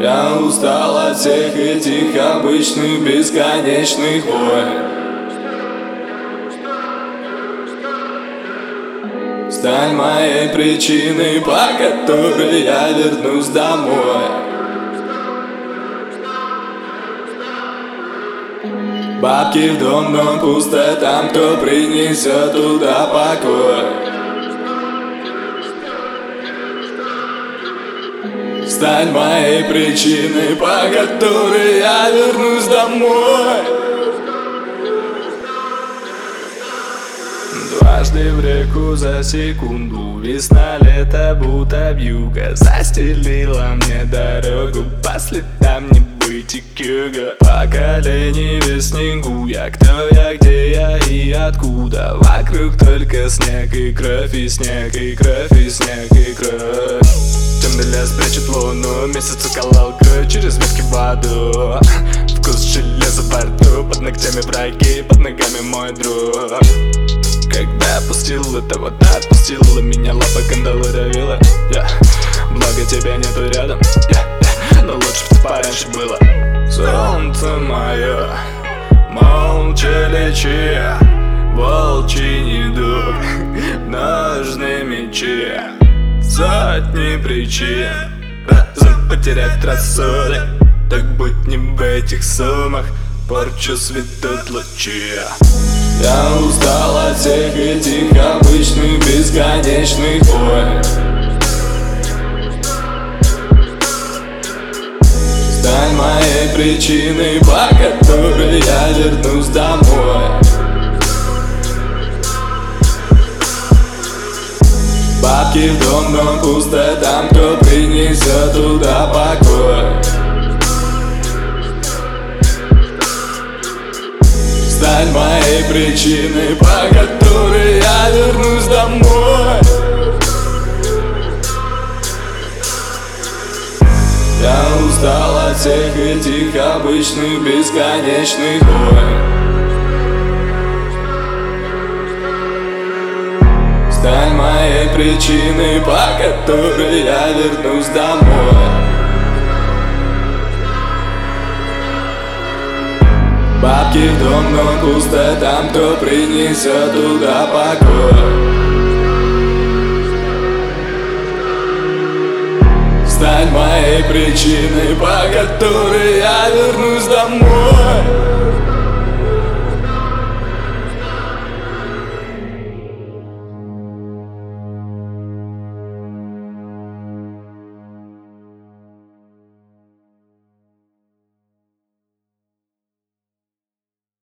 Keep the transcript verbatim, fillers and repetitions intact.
Я устал от всех этих обычных бесконечных войн. Стань моей причиной, по которой я вернусь домой. Бабки в дом, но пусто там, кто принесет туда покой. Стань моей причиной, по которой я вернусь домой. Дважды в реку за секунду, весна, лето, будто вьюга застелила мне дорогу по следам небытия. По колени в снегу я, кто я, где я и откуда. Вокруг только снег и кровь, и снег, и кровь, и снег, и кровь. Темный лес прячет луну, месяц уколол кровь через ветки в воду. Вкус железа во рту, под ногтями враги, под ногами мой друг. Когда отпустила, то вот отпустила меня, лапа кандалы давила. yeah. Благо тебя нету рядом, yeah, yeah. Но лучше бы пораньше было. Солнце мое, молча лечи волчий недуг, ножны мечи, сотни причин разом потерять рассудок. Так будь не в этих суммах, порчу светут лучи. Я устал от всех этих обычных бесконечных войн. Стань моей причиной, по которой я вернусь домой. Бабки в дом, но пусто там, кто принесет туда покой. Стань моей причиной, по которой я вернусь домой. Я устал от всех этих обычных бесконечных войн. Стань моей причиной, по которой я вернусь домой. Бабки в дом, но пусто там, кто принесет туда покой. Стань моей причиной, по которой я вернусь домой.